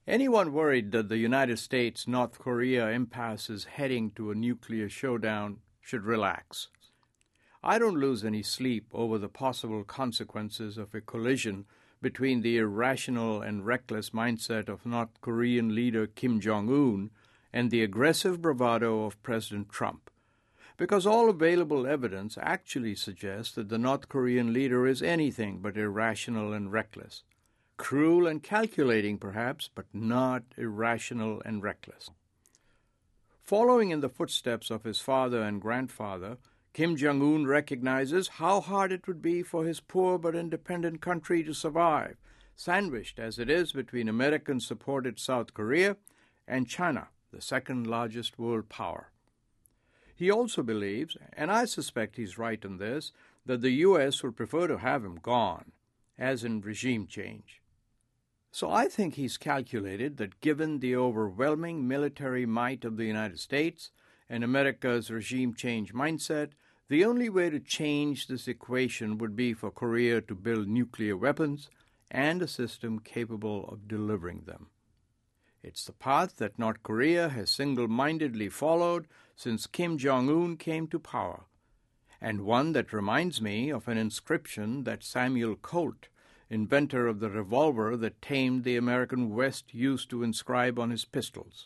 Anyone worried that the United States-North Korea impasse is heading to a nuclear showdown should relax. I don't lose any sleep over the possible consequences of a collision between the irrational and reckless mindset of North Korean leader Kim Jong-un and the aggressive bravado of President Trump, because all available evidence actually suggests that the North Korean leader is anything but irrational and reckless. Cruel and calculating, perhaps, but not irrational and reckless. Following in the footsteps of his father and grandfather, Kim Jong-un recognizes how hard it would be for his poor but independent country to survive, sandwiched as it is between American-supported South Korea and China, the second-largest world power. He also believes, and I suspect he's right in this, that the U.S. would prefer to have him gone, as in regime change. So I think he's calculated that given the overwhelming military might of the United States and America's regime change mindset, the only way to change this equation would be for Korea to build nuclear weapons and a system capable of delivering them. It's the path that North Korea has single-mindedly followed since Kim Jong-un came to power, and one that reminds me of an inscription that Samuel Colt, inventor of the revolver that tamed the American West, used to inscribe on his pistols.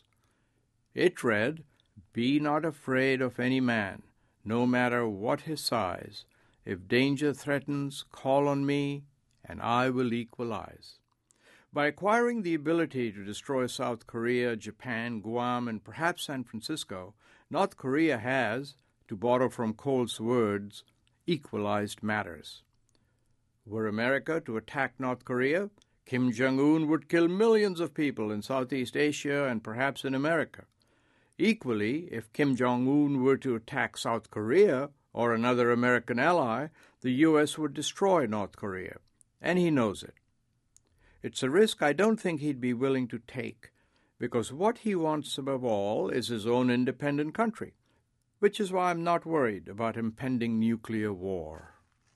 It read, "Be not afraid of any man, no matter what his size. If danger threatens, call on me, and I will equalize." By acquiring the ability to destroy South Korea, Japan, Guam, and perhaps San Francisco, North Korea has, to borrow from Colt's words, equalized matters. Were America to attack North Korea, Kim Jong-un would kill millions of people in Southeast Asia and perhaps in America. Equally, if Kim Jong-un were to attack South Korea or another American ally, the U.S. would destroy North Korea, and he knows it. It's a risk I don't think he'd be willing to take, because what he wants above all is his own independent country, which is why I'm not worried about impending nuclear war.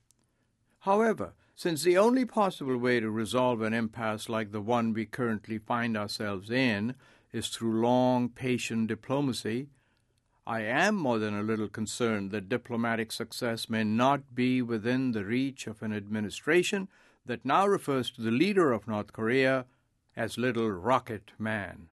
However, since the only possible way to resolve an impasse like the one we currently find ourselves in is through long, patient diplomacy, I am more than a little concerned that diplomatic success may not be within the reach of an administration that now refers to the leader of North Korea as Little Rocket Man.